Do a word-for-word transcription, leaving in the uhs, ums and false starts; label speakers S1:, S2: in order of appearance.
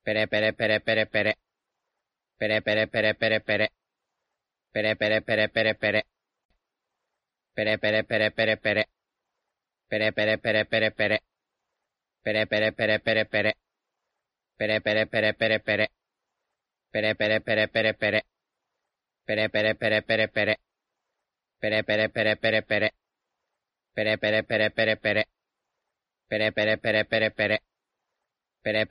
S1: ペレペレペレペレペレ。ペレペレペレペレペレ。ペレペレペレペレペレ。ペレペレペレペレペレ。ペレペレペレペレペレ。ペレペレペレペレペレ。ペレペレペレペレペレ。ペレペレペレペレペレ。ペレペレペレペレペレ。ペレペレペレペレペレ。ペレペレペレペレペレ。ペレペレペレペレペレ。ペレペレ